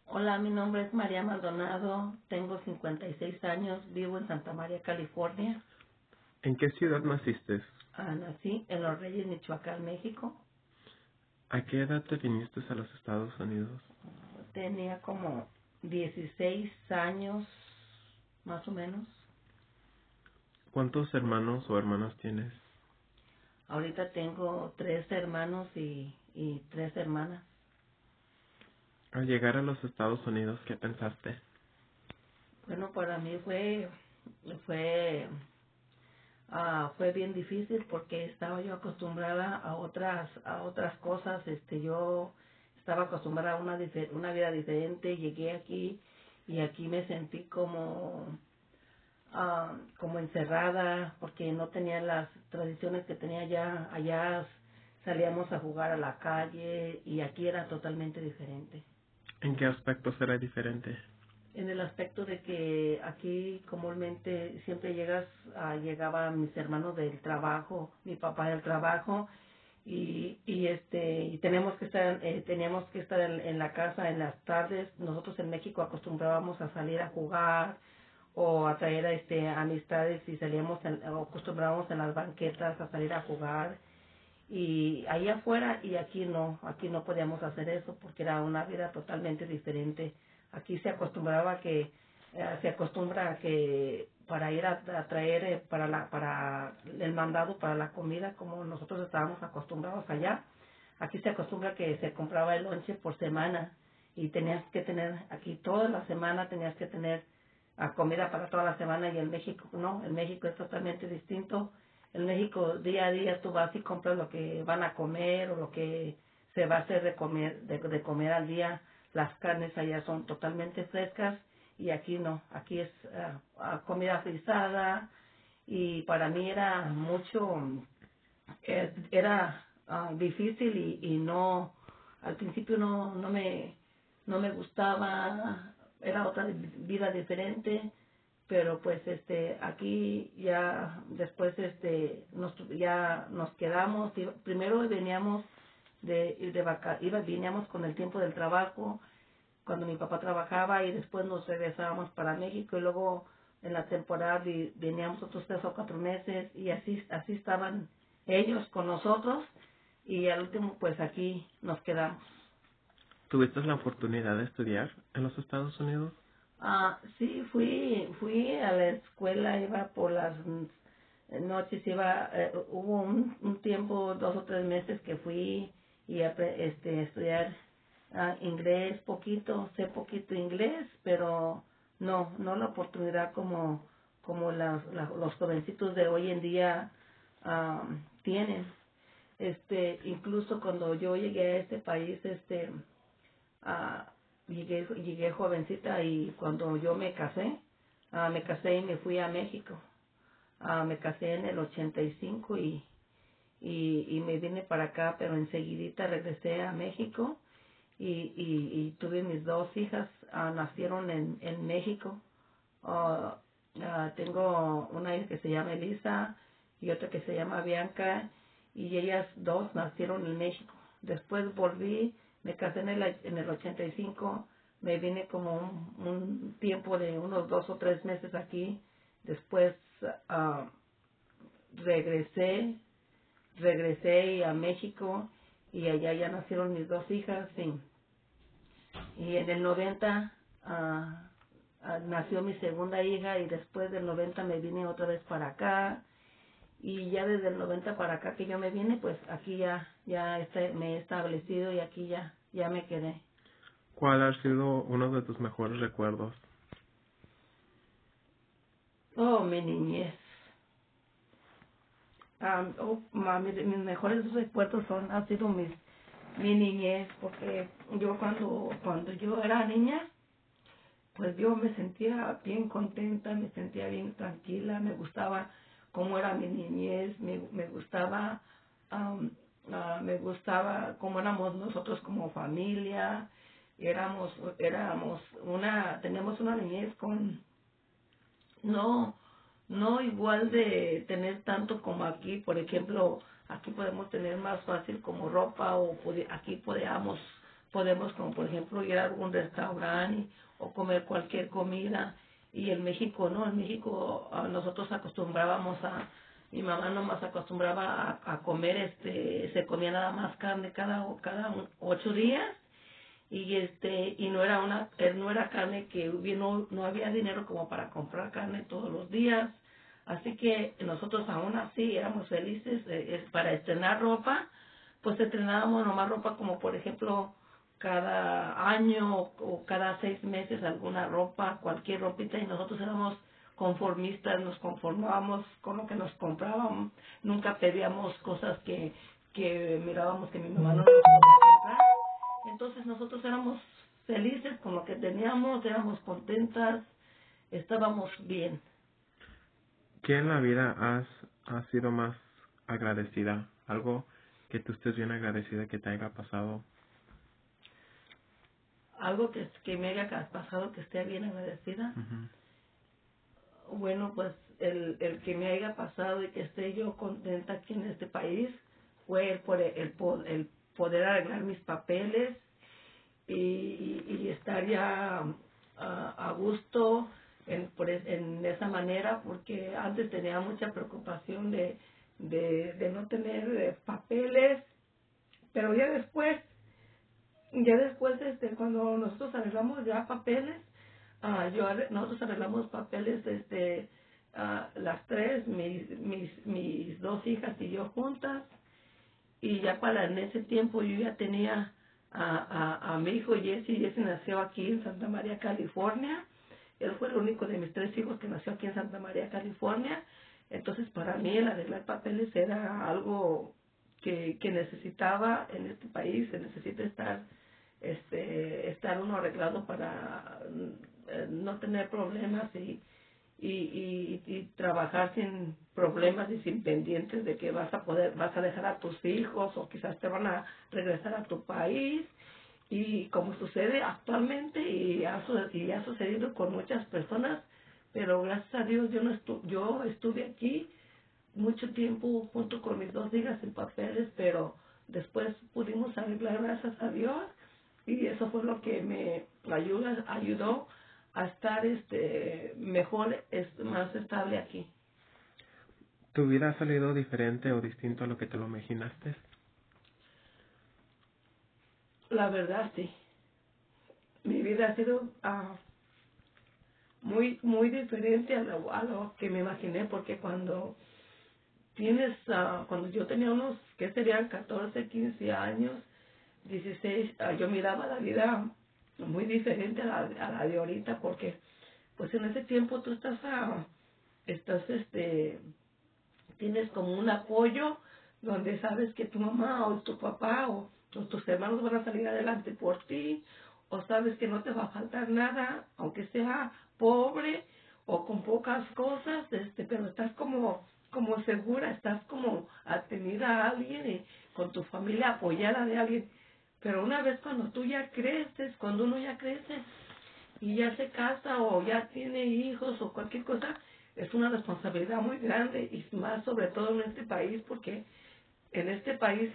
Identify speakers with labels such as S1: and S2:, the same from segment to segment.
S1: Hola, mi nombre es María Maldonado, tengo 56 años, vivo en Santa María, California.
S2: ¿En qué ciudad naciste?
S1: Nací en Los Reyes, Michoacán, México.
S2: ¿A qué edad te viniste a los Estados Unidos?
S1: Tenía como 16 años, más o menos.
S2: ¿Cuántos hermanos o hermanas tienes?
S1: Ahorita tengo 3 hermanos y 3 hermanas.
S2: Al llegar a los Estados Unidos, ¿qué pensaste?
S1: Bueno, para mí fue, fue bien difícil porque estaba yo acostumbrada a otras cosas. Yo estaba acostumbrada a una vida diferente. Llegué aquí y aquí me sentí como encerrada porque no tenía las tradiciones que tenía allá. Allá salíamos a jugar a la calle y aquí era totalmente diferente.
S2: ¿En qué aspectos era diferente?
S1: En el aspecto de que aquí comúnmente siempre llegaban mis hermanos del trabajo, mi papá del trabajo, y teníamos que estar en la casa en las tardes. Nosotros en México acostumbrábamos a salir a jugar o a traer amistades y o acostumbrábamos en las banquetas a salir a jugar y ahí afuera, y aquí no podíamos hacer eso porque era una vida totalmente diferente. Aquí se acostumbra a que para ir a traer para el mandado para la comida, como nosotros estábamos acostumbrados allá, aquí se acostumbra que se compraba el lonche por semana y tenías que tener aquí toda la semana, tenías que tener comida para toda la semana. Y en México no, en México es totalmente distinto. En México día a día tú vas y compras lo que van a comer o lo que se va a hacer de comer al día. Las carnes allá son totalmente frescas y aquí no, aquí es comida frisada. Y para mí era era difícil y no, al principio no me gustaba. Era otra vida diferente, pero pues aquí ya después ya nos quedamos. Primero veníamos veníamos con el tiempo del trabajo cuando mi papá trabajaba, y después nos regresábamos para México, y luego en la temporada veníamos otros 3 o 4 meses, y así estaban ellos con nosotros, y al último pues aquí nos quedamos.
S2: ¿Tuviste la oportunidad de estudiar en los Estados Unidos?
S1: Sí, fui a la escuela, iba por las noches, hubo un tiempo, 2 o 3 meses que fui y estudiar inglés poquito, sé poquito inglés, pero no la oportunidad como los jovencitos de hoy en día tienen. Incluso cuando yo llegué a este país, ah, llegué jovencita, y cuando yo me casé y me fui a México. Me casé en el 85 y me vine para acá, pero enseguidita regresé a México y tuve mis 2 hijas. Nacieron en México. Ah, Tengo una hija que se llama Elisa y otra que se llama Bianca, y ellas dos nacieron en México. Después volví, me casé en el 85, me vine como un tiempo de unos 2 o 3 meses aquí. Después ah, regresé, regresé a México, y allá ya nacieron mis 2 hijas, y en el 90 nació mi segunda hija, y después del 90 me vine otra vez para acá, y ya desde el 90 para acá que yo me vine, pues aquí me he establecido, y aquí ya me quedé.
S2: ¿Cuál ha sido uno de tus mejores recuerdos?
S1: Oh, mi niñez. Mis mejores recuerdos han sido mi niñez, porque yo cuando yo era niña, pues yo me sentía bien contenta, me sentía bien tranquila, me gustaba cómo era mi niñez, me gustaba cómo éramos nosotros como familia. Teníamos una niñez no, no igual de tener tanto como aquí. Por ejemplo, aquí podemos tener más fácil como ropa, o aquí podíamos podemos, como por ejemplo, ir a algún restaurante o comer cualquier comida. Y en México, ¿no? En México nosotros acostumbrábamos mi mamá nomás acostumbraba a comer, se comía nada más carne cada 8 días, y no era carne que no había dinero como para comprar carne todos los días. Así que nosotros aún así éramos felices para estrenar ropa. Pues estrenábamos nomás ropa como por ejemplo cada año o cada 6 meses alguna ropa, cualquier ropita, y nosotros éramos conformistas, nos conformábamos con lo que nos comprábamos, nunca pedíamos cosas que mirábamos que mi mamá no nos podía comprar. Entonces nosotros éramos felices con lo que teníamos, éramos contentas, estábamos bien.
S2: ¿Qué en la vida has sido más agradecida? Algo que tú estés bien agradecida que te haya pasado.
S1: Algo que me haya pasado que esté bien agradecida. Bueno, pues el que me haya pasado y que esté yo contenta aquí en este país fue el poder arreglar mis papeles y estar ya a gusto en esa manera, porque antes tenía mucha preocupación de no tener papeles, pero ya después cuando nosotros arreglamos ya papeles, nosotros arreglamos papeles las tres, mis dos hijas y yo juntas, y ya en ese tiempo yo ya tenía a mi hijo Jesse. Jesse nació aquí en Santa María, California. Él fue el único de mis 3 hijos que nació aquí en Santa María, California. Entonces para mí el arreglar papeles era algo que necesitaba en este país. Se necesita estar uno arreglado para no tener problemas y trabajar sin problemas y sin pendientes de que vas a dejar a tus hijos o quizás te van a regresar a tu país. Y como sucede actualmente y ha sucedido con muchas personas, pero gracias a Dios yo estuve aquí mucho tiempo junto con mis 2 hijas en papeles, pero después pudimos arreglar, gracias a Dios, y eso fue lo que me ayudó a estar mejor, más estable aquí.
S2: ¿Tu vida ha salido diferente o distinto a lo que te lo imaginaste?
S1: La verdad, sí. Mi vida ha sido muy muy diferente a lo que me imaginé, porque cuando yo tenía unos, que serían 14, 15 años, 16, yo miraba la vida muy diferente a la de ahorita, porque pues en ese tiempo tú tienes como un apoyo donde sabes que tu mamá o tu papá o tus hermanos van a salir adelante por ti, o sabes que no te va a faltar nada, aunque sea pobre o con pocas cosas, pero estás como segura, estás como atenida a alguien y con tu familia apoyada de alguien. Pero una vez cuando cuando uno ya crece y ya se casa o ya tiene hijos o cualquier cosa, es una responsabilidad muy grande, y más sobre todo en este país, porque en este país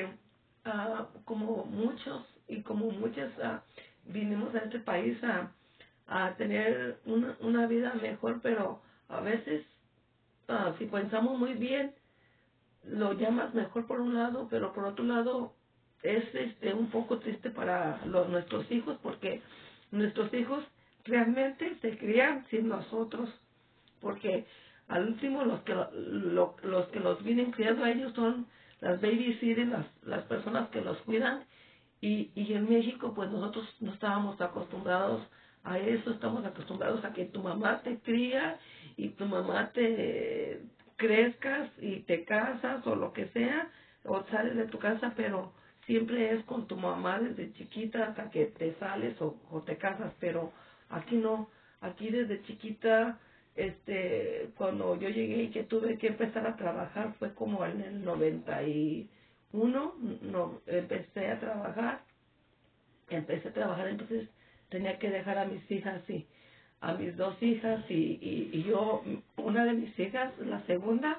S1: como muchos y como muchas vinimos a este país a tener una vida mejor, pero a veces si pensamos muy bien lo llamas mejor por un lado, pero por otro lado es un poco triste para nuestros hijos, porque nuestros hijos realmente se crían sin nosotros, porque al último los que los vienen criando a ellos son las babysitters, las personas que los cuidan, y en México pues nosotros no estábamos acostumbrados a eso. Estamos acostumbrados a que tu mamá te cría y tu mamá te crezcas y te casas o lo que sea, o sales de tu casa, pero siempre es con tu mamá desde chiquita hasta que te sales o te casas. Pero aquí no, aquí desde chiquita, cuando yo llegué y que tuve que empezar a trabajar fue como en el 91, no, empecé a trabajar, entonces tenía que dejar a mis hjas a mis 2 hijas, y yo, una de mis hijas, la segunda,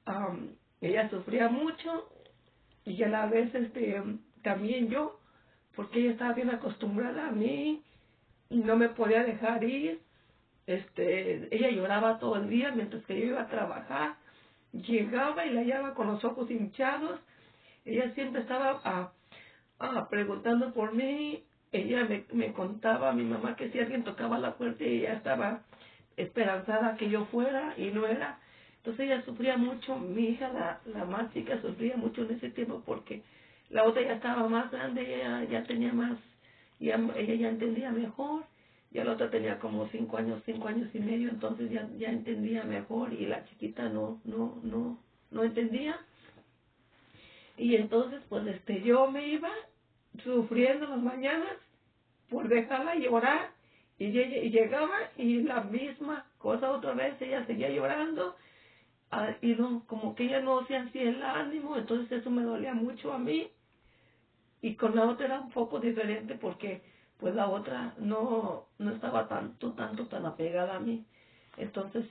S1: ella sufría mucho, y a la vez también yo,
S3: porque ella estaba bien acostumbrada a mí y no me podía dejar ir. Ella lloraba todo el día mientras que yo iba a trabajar. Llegaba y la hallaba con los ojos hinchados. Ella siempre estaba preguntando por mí. Ella me contaba a mi mamá que si alguien tocaba la puerta, ella estaba esperanzada que yo fuera y no era. Entonces ella sufría mucho. Mi hija, la más chica, sufría mucho en ese tiempo porque la otra ya estaba más grande, ella ya tenía más, ella ya entendía mejor. Ya la otra tenía como 5 años y medio, entonces ya entendía mejor, y la chiquita no entendía. Y entonces pues yo me iba sufriendo las mañanas por dejarla llorar, y llegaba y la misma cosa otra vez, ella seguía llorando, y no, como que ella no se hacía el ánimo. Entonces eso me dolía mucho a mí. Y con la otra era un poco diferente porque pues la otra no estaba tan apegada a mí. Entonces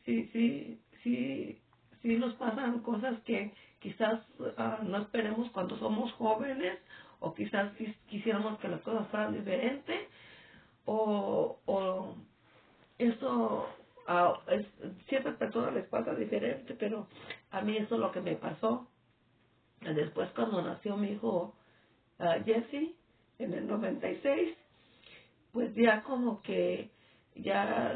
S3: sí nos pasan cosas que quizás no esperemos cuando somos jóvenes, o quizás quisiéramos que las cosas fueran diferentes, o eso siempre a personas les pasa diferente, pero a mí eso es lo que me pasó. Después, cuando nació mi hijo Jesse en el 96, pues ya como que ya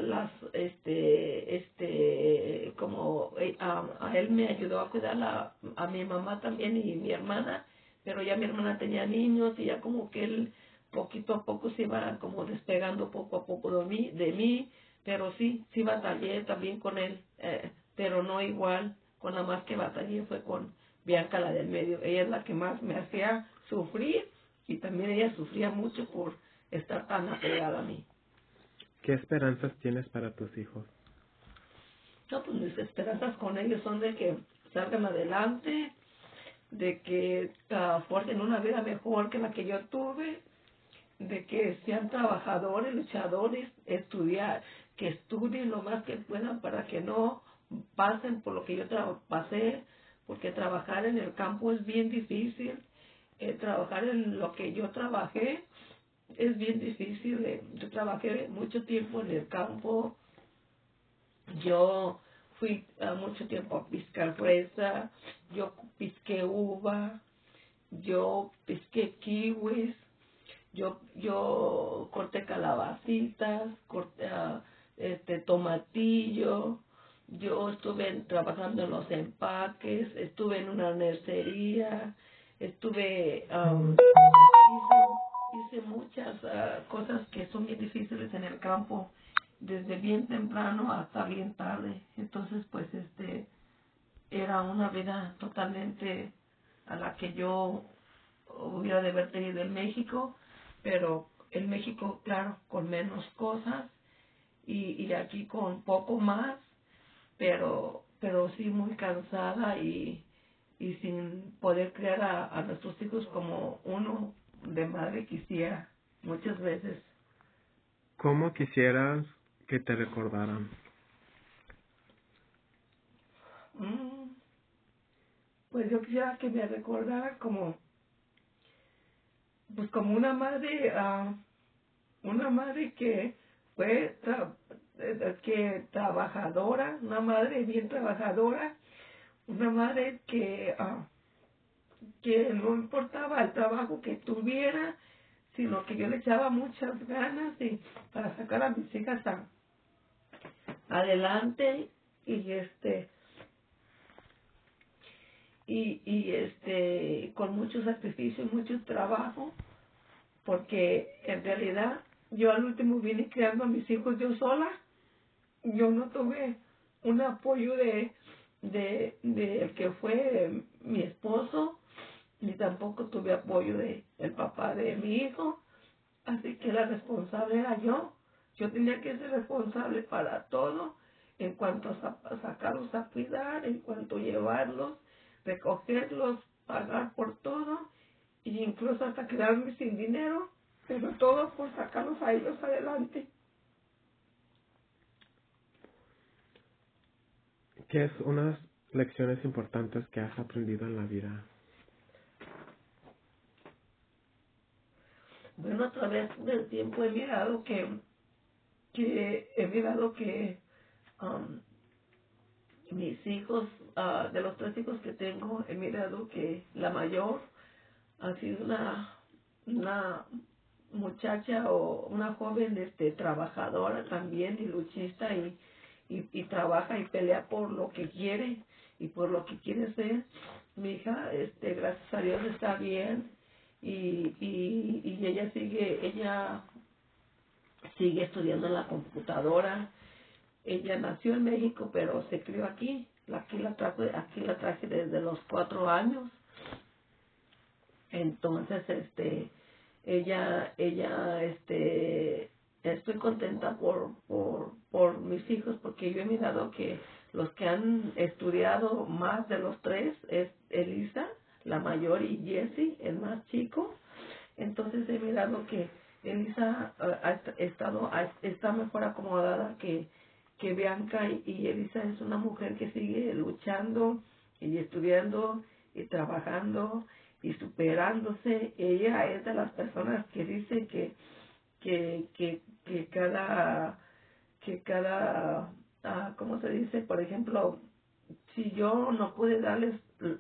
S3: como a él me ayudó a cuidar a mi mamá también y mi hermana, pero ya mi hermana tenía niños, y ya como que él poquito a poco se iba como despegando poco a poco de mí, pero sí batallé también con él, pero no igual. Con la más que batallé fue con Bianca, la del medio. Ella es la que más me hacía sufrir, y también ella sufría mucho por estar tan apegada a mí.
S2: ¿Qué esperanzas tienes para tus hijos?
S3: No, pues mis esperanzas con ellos son de que salgan adelante, de que forjen una vida mejor que la que yo tuve, de que sean trabajadores, luchadores, que estudien lo más que puedan para que no pasen por lo que yo pasé, porque trabajar en el campo es bien difícil. Trabajar en lo que yo trabajé es bien difícil. Yo trabajé mucho tiempo en el campo. Yo fui mucho tiempo a piscar fresa, yo pisqué uva, yo pisqué kiwis, yo corté calabacitas, corté tomatillo. Yo estuve trabajando en los empaques, estuve en una nercería, hice muchas cosas que son bien difíciles en el campo, desde bien temprano hasta bien tarde. Entonces pues era una vida totalmente a la que yo hubiera de haber tenido en México, pero en México, claro, con menos cosas, y aquí con poco más, pero sí muy cansada, y sin poder criar a nuestros hijos como uno de madre quisiera muchas veces.
S2: ¿Cómo quisieras que te recordaran?
S3: Pues yo quisiera que me recordara como una madre que fue trabajadora, una madre bien trabajadora, una madre que no importaba el trabajo que tuviera, sino que yo le echaba muchas ganas para sacar a mis hijas adelante, y con mucho sacrificio y mucho trabajo, porque en realidad yo al último vine criando a mis hijos yo sola. Yo no tuve un apoyo de el que fue mi esposo, ni tampoco tuve apoyo de el papá de mi hijo, así que la responsable era yo. Yo tenía que ser responsable para todo, en cuanto a sacarlos a cuidar, en cuanto a llevarlos, recogerlos, pagar por todo, e incluso hasta quedarme sin dinero, pero todo por sacarlos a ellos adelante.
S2: ¿Qué es unas lecciones importantes que has aprendido en la vida?
S3: Bueno, a través del tiempo he mirado que mis hijos, de los 3 hijos que tengo, he mirado que la mayor ha sido una muchacha o una joven trabajadora también y luchista y trabaja y pelea por lo que quiere y por lo que quiere ser. Mi hija, gracias a Dios, está bien y ella sigue estudiando en la computadora. Ella nació en México, pero se crió aquí. Aquí la traje desde los 4 años. Entonces, estoy contenta por mis hijos, porque yo he mirado que los que han estudiado más de los 3 es Elisa, la mayor, y Jesse, el más chico. Entonces he mirado que Elisa está mejor acomodada que Bianca, y Elisa es una mujer que sigue luchando y estudiando y trabajando y superándose. Ella es de las personas que dice que cada ¿cómo se dice? Por ejemplo, si yo no pude darles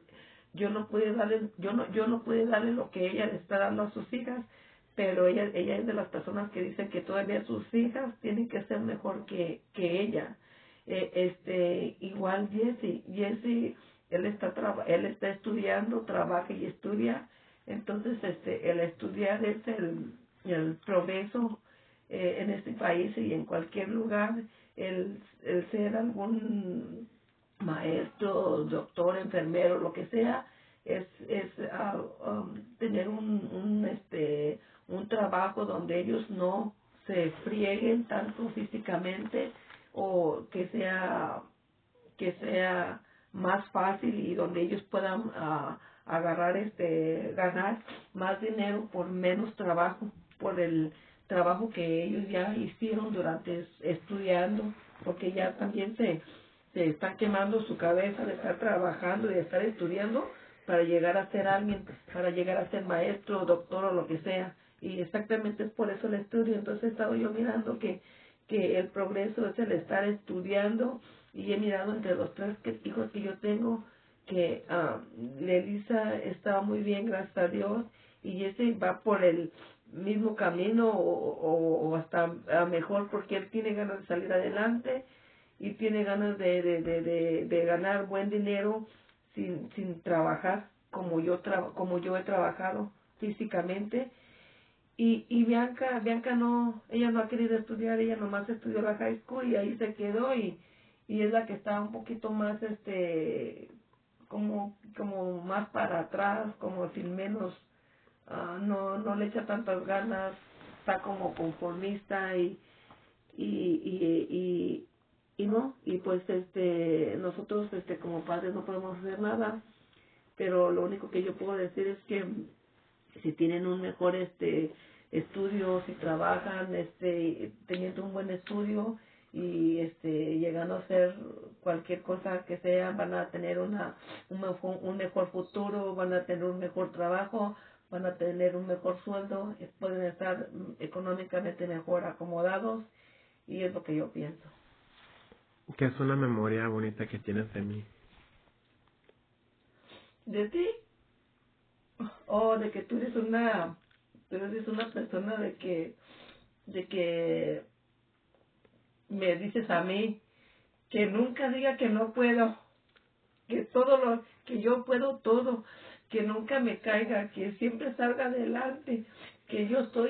S3: yo no pude darle lo que ella le está dando a sus hijas, pero ella es de las personas que dicen que todavía sus hijas tienen que ser mejor que ella. Igual Jesse, él está estudiando, trabaja y estudia. Entonces el estudiar es el progreso en este país y en cualquier lugar. El ser algún maestro, doctor, enfermero, lo que sea, es tener un trabajo donde ellos no se frieguen tanto físicamente, o que sea más fácil, y donde ellos puedan ganar más dinero por menos trabajo, por el trabajo que ellos ya hicieron durante estudiando, porque ya también se están quemando su cabeza de estar trabajando y de estar estudiando para llegar a ser alguien, para llegar a ser maestro, doctor o lo que sea. Y exactamente es por eso el estudio. Entonces he estado yo mirando que el progreso es el estar estudiando, y he mirado entre los 3 hijos que yo tengo que Elisa está muy bien, gracias a Dios, y ese va por el mismo camino o hasta mejor, porque él tiene ganas de salir adelante y tiene ganas de ganar buen dinero sin trabajar como yo he trabajado físicamente. Y Bianca no, ella no ha querido estudiar, ella nomás estudió la high school y ahí se quedó, y es la que está un poquito más como más para atrás, como sin menos, no le echa tantas ganas, está como conformista y no, y pues nosotros como padres no podemos hacer nada, pero lo único que yo puedo decir es que si tienen un mejor estudio, si trabajan teniendo un buen estudio y llegando a hacer cualquier cosa que sea, van a tener un mejor futuro, van a tener un mejor trabajo, van a tener un mejor sueldo, pueden estar económicamente mejor acomodados, y es lo que yo pienso.
S2: ¿Qué es una memoria bonita que tienes de mí?
S3: ¿De ti? De que tú eres una persona de que me dices a mí que nunca diga que no puedo, que yo puedo todo, que nunca me caiga, que siempre salga adelante, que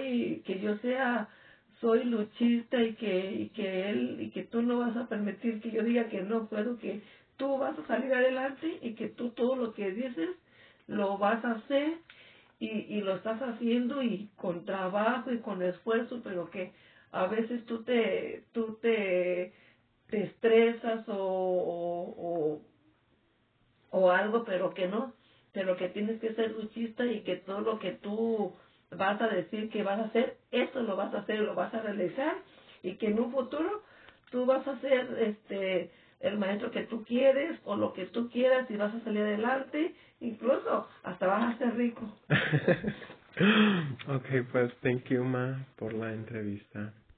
S3: soy luchista, y que tú no vas a permitir que yo diga que no puedo, que tú vas a salir adelante, y que tú todo lo que dices lo vas a hacer, y lo estás haciendo, y con trabajo y con esfuerzo, pero que a veces tú te estresas o algo, pero que tienes que ser luchista, y que todo lo que tú vas a decir que vas a hacer, eso lo vas a hacer, lo vas a realizar, y que en un futuro tú vas a ser el maestro que tú quieres, o lo que tú quieras, y vas a salir adelante, incluso hasta vas a ser rico.
S2: Okay, pues thank you, Ma, por la entrevista.